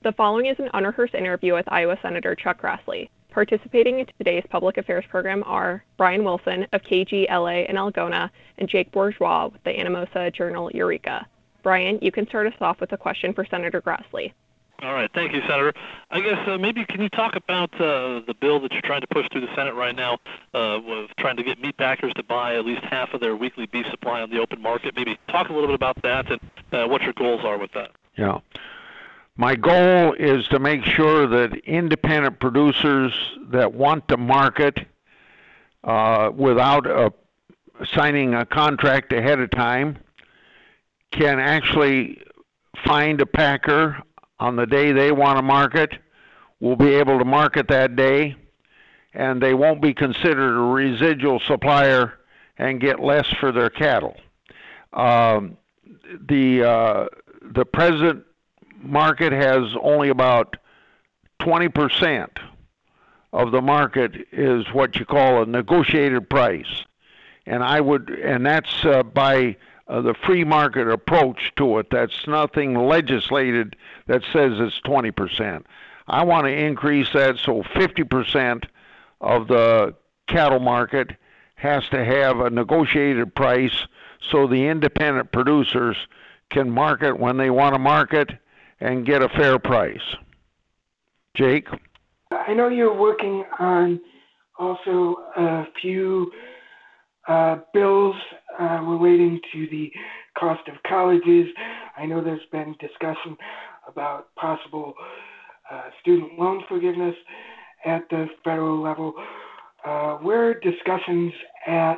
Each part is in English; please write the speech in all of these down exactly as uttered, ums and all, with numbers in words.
The following is an unrehearsed interview with Iowa Senator Chuck Grassley. Participating in today's public affairs program are Brian Wilson of K G L A in Algona and Jake Bourgeois with the Anamosa Journal Eureka. Brian, you can start us off with a question for Senator Grassley. All right. Thank you, Senator. I guess uh, maybe can you talk about uh, the bill that you're trying to push through the Senate right now, uh, with trying to get meat packers to buy at least half of their weekly beef supply on the open market? Maybe talk a little bit about that and uh, what your goals are with that. Yeah. My goal is to make sure that independent producers that want to market uh, without a, signing a contract ahead of time can actually find a packer on the day they want to market, will be able to market that day, and they won't be considered a residual supplier and get less for their cattle. Um, the uh, the present market has only about twenty percent of the market is what you call a negotiated price, and I would, and that's uh, by uh, the free market approach to it. That's nothing legislated that says it's twenty percent. I want to increase that so fifty percent of the cattle market has to have a negotiated price, so the independent producers can market when they want to market and get a fair price. Jake? I know you're working on also a few uh, bills uh, relating to the cost of colleges. I know there's been discussion about possible uh, student loan forgiveness at the federal level. Uh, where are discussions at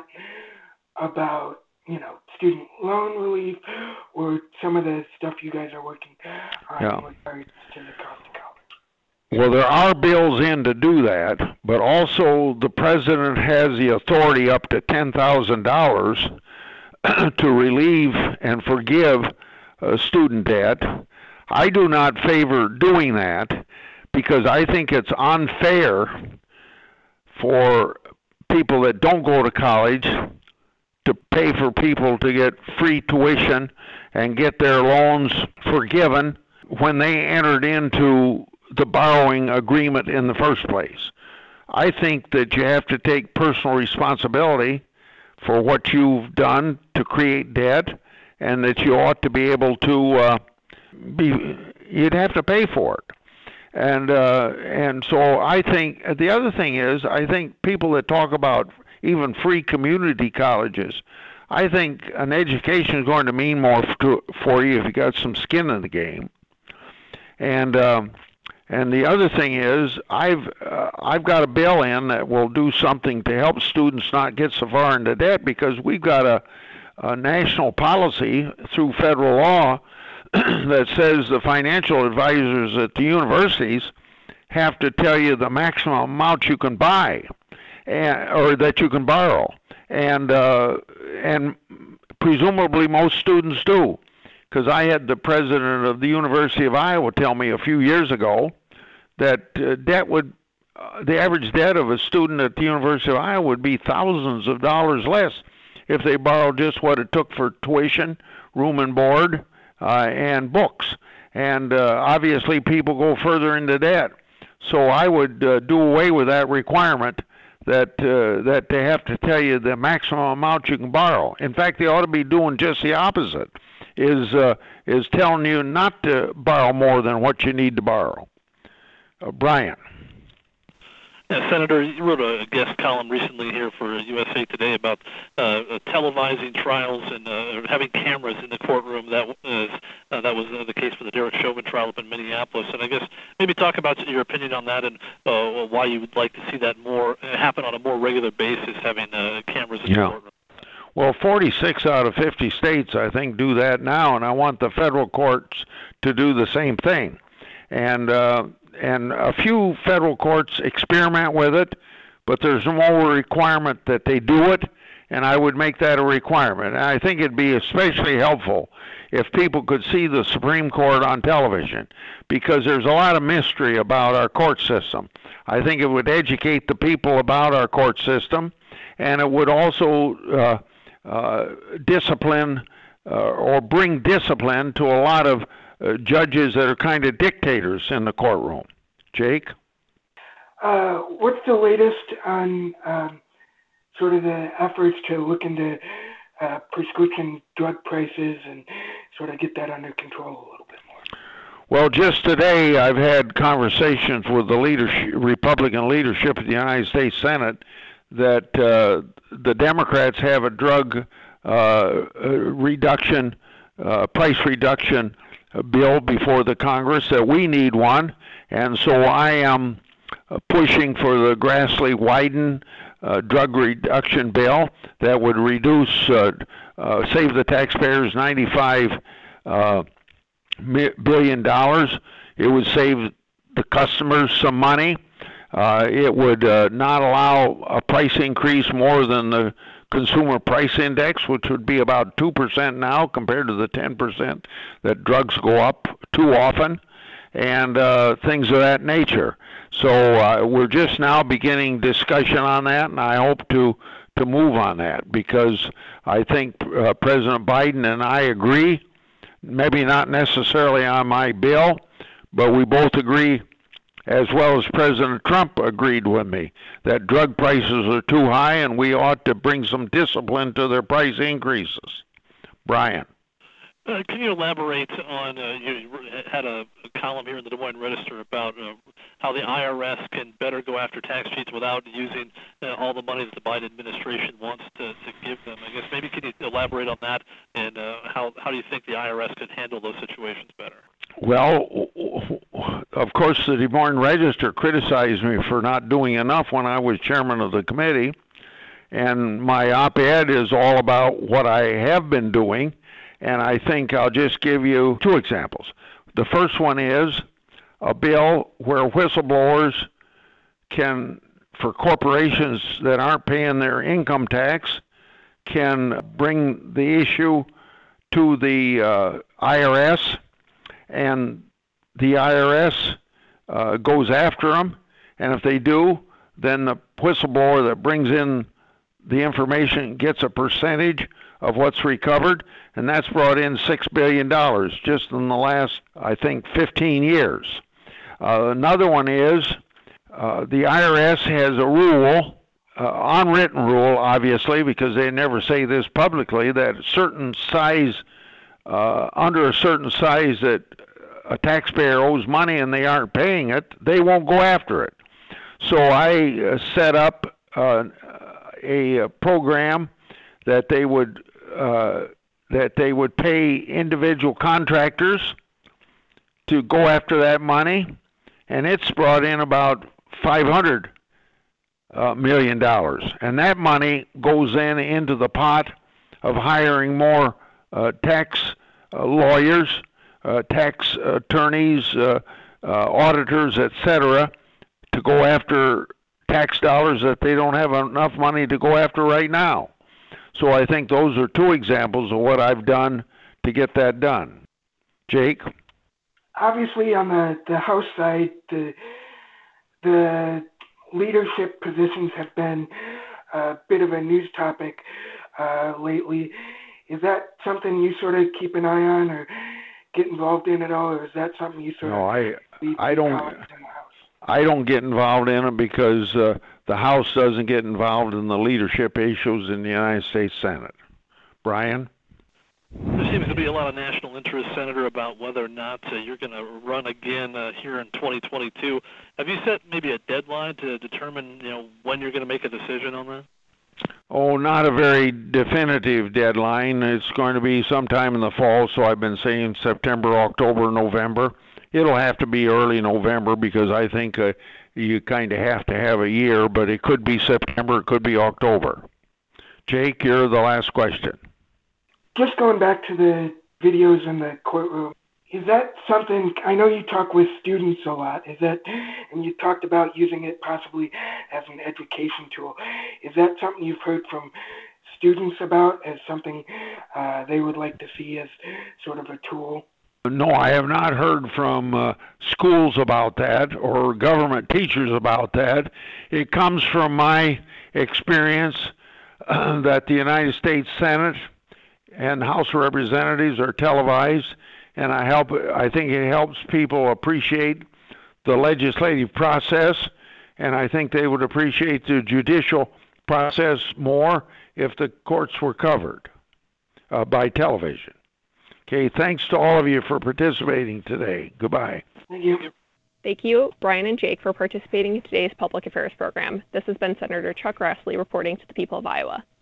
about you know, student loan relief or some of the stuff you guys are working on yeah. with regards to the cost of college? Well, there are bills in to do that, but also the president has the authority up to ten thousand dollars to relieve and forgive uh, student debt. I do not favor doing that because I think it's unfair for people that don't go to college to pay for people to get free tuition and get their loans forgiven when they entered into the borrowing agreement in the first place. I think that you have to take personal responsibility for what you've done to create debt, and that you ought to be able to uh, be, you'd have to pay for it. And uh, and so I think, the other thing is, I think people that talk about even free community colleges, I think an education is going to mean more to, for you if you got some skin in the game. And um, and the other thing is, I've uh, I've got a bill in that will do something to help students not get so far into debt, because we've got a, a national policy through federal law that says the financial advisors at the universities have to tell you the maximum amount you can buy, and, or that you can borrow, and uh, and presumably most students do, because I had the president of the University of Iowa tell me a few years ago that uh, debt would, uh, the average debt of a student at the University of Iowa would be thousands of dollars less if they borrowed just what it took for tuition, room and board, uh, and books. And uh, obviously people go further into debt. So I would uh, do away with that requirement that uh, that they have to tell you the maximum amount you can borrow. In fact, they ought to be doing just the opposite, is uh, is telling you not to borrow more than what you need to borrow. Uh, Brian. Yeah, Senator, you wrote a guest column recently here for U S A Today about uh, televising trials and uh, having cameras in the courtroom. That was uh, that was uh, the case for the Derek Chauvin trial up in Minneapolis. And I guess maybe talk about your opinion on that, and uh, why you would like to see that more happen on a more regular basis, having uh, cameras in yeah. the courtroom. Well, forty-six out of fifty states, I think, do that now, and I want the federal courts to do the same thing. And uh, and a few federal courts experiment with it, but there's no requirement that they do it, and I would make that a requirement. And I think it'd be especially helpful if people could see the Supreme Court on television, because there's a lot of mystery about our court system. I think it would educate the people about our court system, and it would also uh, uh, discipline uh, or bring discipline to a lot of uh, judges that are kind of dictators in the courtroom. Jake? Uh, what's the latest on um, sort of the efforts to look into uh, prescription drug prices and sort of get that under control a little bit more? Well, just today I've had conversations with the leadership, Republican leadership of the United States Senate that uh, the Democrats have a drug uh, reduction, uh, price reduction bill before the Congress, that we need one. And so I am pushing for the Grassley-Wyden uh, drug reduction bill that would reduce, uh, uh, save the taxpayers ninety-five uh, billion dollars. It would save the customers some money. Uh, it would uh, not allow a price increase more than the consumer price index, which would be about two percent now compared to the ten percent that drugs go up too often, and uh, things of that nature. So uh, we're just now beginning discussion on that, and I hope to, to move on that, because I think uh, President Biden and I agree, maybe not necessarily on my bill, but we both agree, as well as President Trump agreed with me, that drug prices are too high and we ought to bring some discipline to their price increases. Brian. Uh, can you elaborate on, uh, you had a, a column here in the Des Moines Register about uh, how the I R S can better go after tax cheats without using uh, all the money that the Biden administration wants to, to give them. I guess maybe can you elaborate on that, and uh, how, how do you think the I R S could handle those situations better? Well, of course, the Des Moines Register criticized me for not doing enough when I was chairman of the committee, and my op-ed is all about what I have been doing, and I think I'll just give you two examples. The first one is a bill where whistleblowers can, for corporations that aren't paying their income tax, can bring the issue to the uh, I R S, and the I R S uh, goes after them, and if they do, then the whistleblower that brings in the information gets a percentage of what's recovered, and that's brought in six billion dollars just in the last, I think, fifteen years. Uh, another one is uh, the I R S has a rule, uh, unwritten rule, obviously, because they never say this publicly, that certain size, uh, under a certain size that a taxpayer owes money and they aren't paying it, they won't go after it. So I uh, set up uh, a, a program that they would uh, that they would pay individual contractors to go after that money, and it's brought in about five hundred uh, million dollars, and that money goes then into the pot of hiring more uh, tax uh, lawyers, uh, tax attorneys, uh, uh, auditors, et cetera, to go after tax dollars that they don't have enough money to go after right now. So I think those are two examples of what I've done to get that done. Jake? Obviously, on the, the House side, the, the leadership positions have been a bit of a news topic uh, lately. Is that something you sort of keep an eye on or get involved in at all, or is that something you sort no, of... No, I, I don't... I don't get involved in it because uh, the House doesn't get involved in the leadership issues in the United States Senate. Brian? There seems to be a lot of national interest, Senator, about whether or not uh, you're going to run again uh, here in twenty twenty-two. Have you set maybe a deadline to determine, you know, when you're going to make a decision on that? Oh, not a very definitive deadline. It's going to be sometime in the fall, so I've been saying September, October, November. It'll have to be early November because I think uh, you kind of have to have a year, but it could be September, it could be October. Jake, you're the last question. Just going back to the videos in the courtroom, is that something, I know you talk with students a lot, is that, and you talked about using it possibly as an education tool, is that something you've heard from students about as something uh, they would like to see as sort of a tool? No, I have not heard from uh, schools about that or government teachers about that. It comes from my experience uh, that the United States Senate and House of Representatives are televised, and I help. I think it helps people appreciate the legislative process, and I think they would appreciate the judicial process more if the courts were covered uh, by television. Okay, thanks to all of you for participating today. Goodbye. Thank you. Thank you, Brian and Jake, for participating in today's Public Affairs program. This has been Senator Chuck Grassley reporting to the people of Iowa.